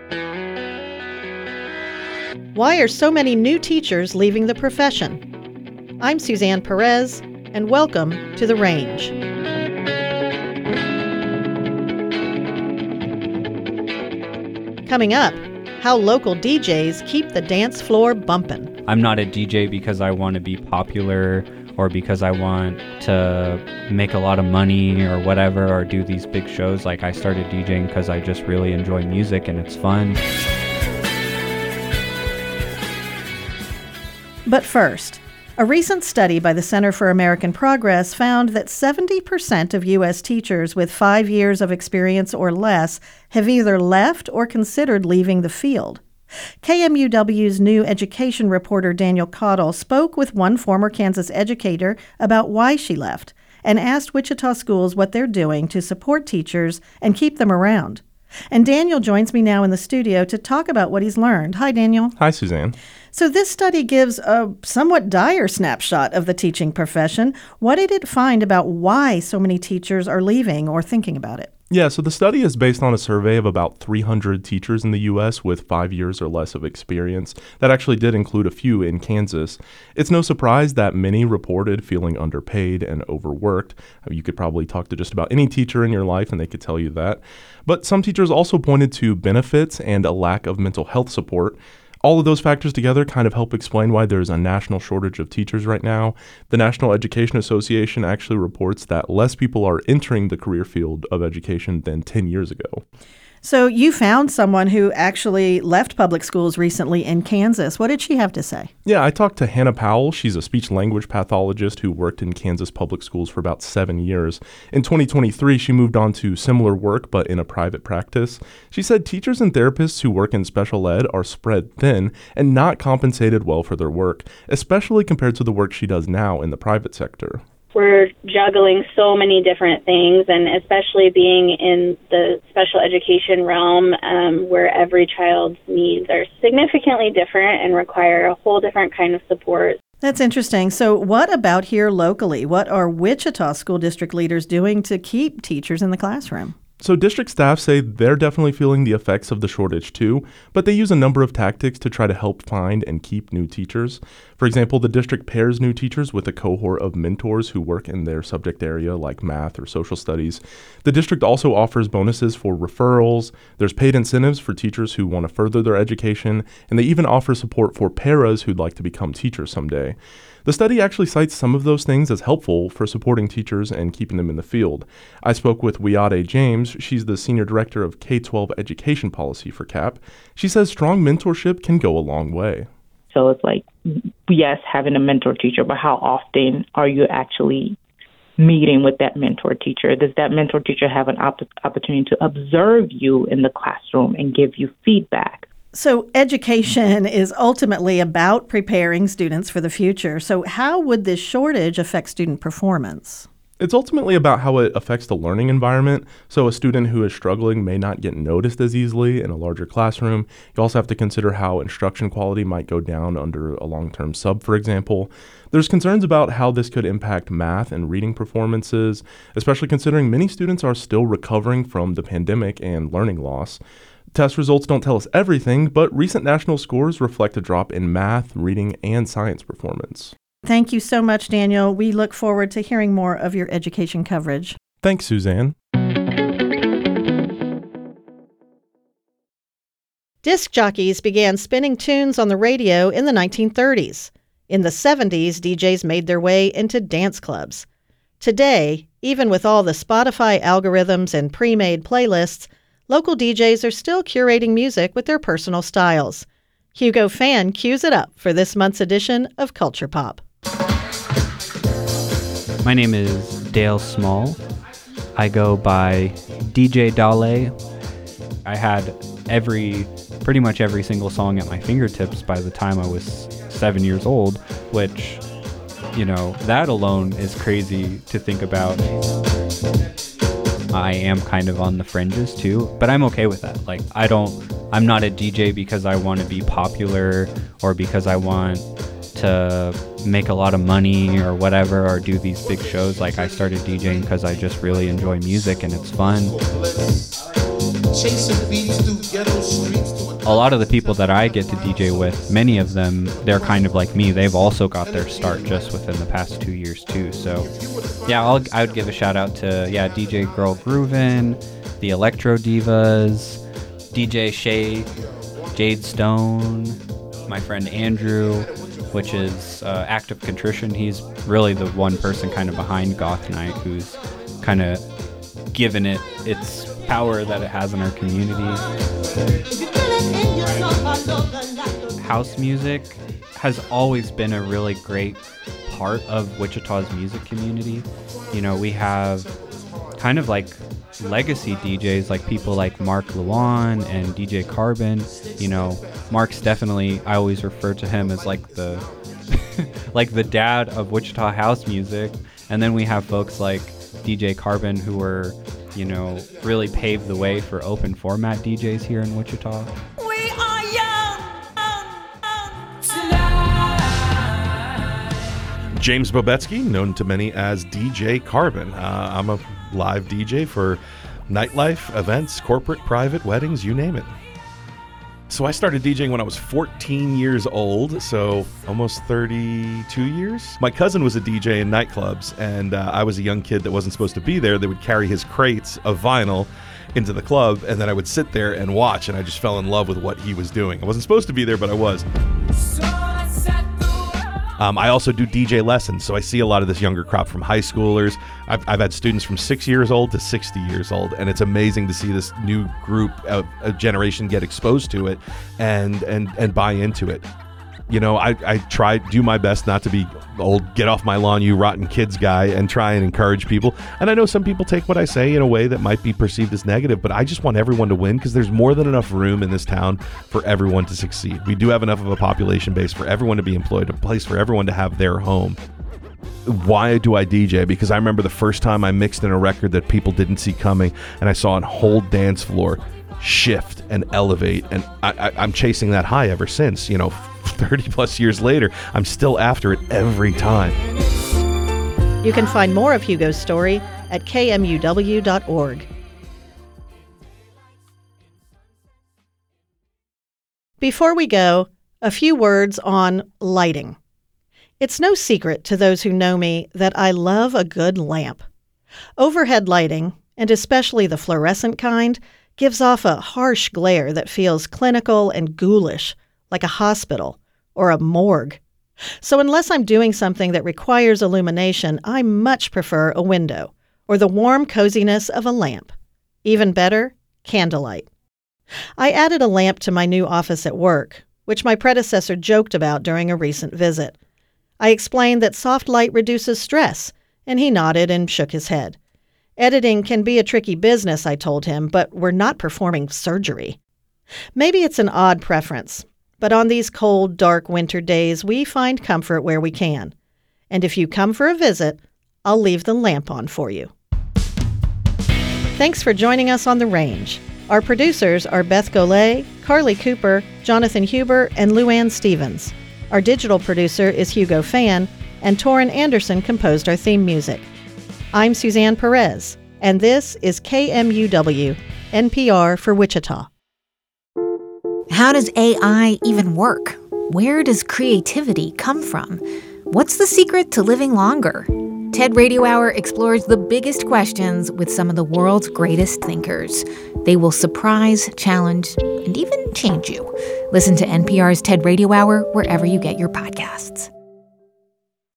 Why are so many new teachers leaving the profession? I'm Suzanne Perez, and welcome to The Range. Coming up, how local DJs keep the dance floor bumping. I'm not a DJ because I want to be popular or because I want to make a lot of money or whatever, or do these big shows. Like, I started DJing because I just really enjoy music and it's fun. But first, a recent study by the Center for American Progress found that 70% of U.S. teachers with 5 years of experience or less have either left or considered leaving the field. KMUW's new education reporter Daniel Caudill spoke with one former Kansas educator about why she left and asked Wichita schools what they're doing to support teachers and keep them around. And Daniel joins me now in the studio to talk about what he's learned. Hi, Daniel. Hi, Suzanne. So this study gives a somewhat dire snapshot of the teaching profession. What did it find about why so many teachers are leaving or thinking about it? Yeah, so the study is based on a survey of about 300 teachers in the U.S. with 5 years or less of experience. That actually did include a few in Kansas. It's no surprise that many reported feeling underpaid and overworked. You could probably talk to just about any teacher in your life and they could tell you that. But some teachers also pointed to benefits and a lack of mental health support. All of those factors together kind of help explain why there's a national shortage of teachers right now. The National Education Association actually reports that less people are entering the career field of education than 10 years ago. So you found someone who actually left public schools recently in Kansas. What did she have to say? Yeah, I talked to Hannah Powell. She's a speech-language pathologist who worked in Kansas public schools for about 7 years. In 2023, she moved on to similar work, but in a private practice. She said teachers and therapists who work in special ed are spread thin and not compensated well for their work, especially compared to the work she does now in the private sector. We're juggling so many different things, and especially being in the special education realm where every child's needs are significantly different and require a whole different kind of support. That's interesting. So what about here locally? What are Wichita school district leaders doing to keep teachers in the classroom? So district staff say they're definitely feeling the effects of the shortage too, but they use a number of tactics to try to help find and keep new teachers. For example, the district pairs new teachers with a cohort of mentors who work in their subject area like math or social studies. The district also offers bonuses for referrals. There's paid incentives for teachers who want to further their education, and they even offer support for paras who'd like to become teachers someday. The study actually cites some of those things as helpful for supporting teachers and keeping them in the field. I spoke with Wiade James. She's the Senior Director of K-12 Education Policy for CAP. She says strong mentorship can go a long way. So it's like, yes, having a mentor teacher, but how often are you actually meeting with that mentor teacher? Does that mentor teacher have an opportunity to observe you in the classroom and give you feedback? So education is ultimately about preparing students for the future. So how would this shortage affect student performance? It's ultimately about how it affects the learning environment. So a student who is struggling may not get noticed as easily in a larger classroom. You also have to consider how instruction quality might go down under a long-term sub, for example. There's concerns about how this could impact math and reading performances, especially considering many students are still recovering from the pandemic and learning loss. Test results don't tell us everything, but recent national scores reflect a drop in math, reading, and science performance. Thank you so much, Daniel. We look forward to hearing more of your education coverage. Thanks, Suzanne. Disc jockeys began spinning tunes on the radio in the 1930s. In the 70s, DJs made their way into dance clubs. Today, even with all the Spotify algorithms and pre-made playlists, local DJs are still curating music with their personal styles. Hugo Fan cues it up for this month's edition of Culture Pop. My name is Dale Small. I go by DJ Dale. I had pretty much every single song at my fingertips by the time I was 7 years old, which, that alone is crazy to think about. I am kind of on the fringes too, but I'm okay with that. I'm not a DJ because I want to be popular or because I want to make a lot of money or whatever, or do these big shows. I started DJing because I just really enjoy music and it's fun. Chasing beats through ghetto streets. a lot of the people that I get to DJ with, many of them, they're kind of like me. They've also got their start just within the past 2 years too. So yeah, I would give a shout out to DJ Girl Groovin', the Electro Divas, DJ Shay, Jade Stone, my friend Andrew, which is Act of Contrition. He's really the one person kind of behind Goth Night who's kind of given it its power that it has in our community. House music has always been a really great part of Wichita's music community. You know, we have kind of like legacy DJs, like people like Mark Luan and DJ Carbon. You know, Mark's definitely, I always refer to him as like the like the dad of Wichita house music. And then we have folks like DJ Carbon who were, you know, really paved the way for open format DJs here in Wichita. We are young James Bobetsky, known to many as DJ Carbon. I'm a live DJ for nightlife, events, corporate, private, weddings, you name it. So I started DJing when I was 14 years old, so almost 32 years. My cousin was a DJ in nightclubs, and I was a young kid that wasn't supposed to be there. They would carry his crates of vinyl into the club, and then I would sit there and watch, and I just fell in love with what he was doing. I wasn't supposed to be there, but I was. I also do DJ lessons, so I see a lot of this younger crop from high schoolers. I've had students from 6 years old to 60 years old, and it's amazing to see this new group of a generation get exposed to it and buy into it. You know, I try, do my best not to be old, get off my lawn, you rotten kids guy, and try and encourage people. And I know some people take what I say in a way that might be perceived as negative, but I just want everyone to win because there's more than enough room in this town for everyone to succeed. We do have enough of a population base for everyone to be employed, a place for everyone to have their home. Why do I DJ? Because I remember the first time I mixed in a record that people didn't see coming, and I saw a whole dance floor shift and elevate, and I'm chasing that high ever since. You know, 30 plus years later, I'm still after it every time. You can find more of Hugo's story at kmuw.org. Before we go, a few words on lighting. It's no secret to those who know me that I love a good lamp. Overhead lighting, and especially the fluorescent kind, gives off a harsh glare that feels clinical and ghoulish, like a hospital or a morgue. So unless I'm doing something that requires illumination, I much prefer a window or the warm coziness of a lamp. Even better, candlelight. I added a lamp to my new office at work, which my predecessor joked about during a recent visit. I explained that soft light reduces stress, and he nodded and shook his head. Editing can be a tricky business, I told him, but we're not performing surgery. Maybe it's an odd preference, but on these cold, dark winter days, we find comfort where we can. And if you come for a visit, I'll leave the lamp on for you. Thanks for joining us on The Range. Our producers are Beth Golay, Carly Cooper, Jonathan Huber, and Luann Stevens. Our digital producer is Hugo Fan, and Torrin Anderson composed our theme music. I'm Suzanne Perez, and this is KMUW, NPR for Wichita. How does AI even work? Where does creativity come from? What's the secret to living longer? TED Radio Hour explores the biggest questions with some of the world's greatest thinkers. They will surprise, challenge, and even change you. Listen to NPR's TED Radio Hour wherever you get your podcasts.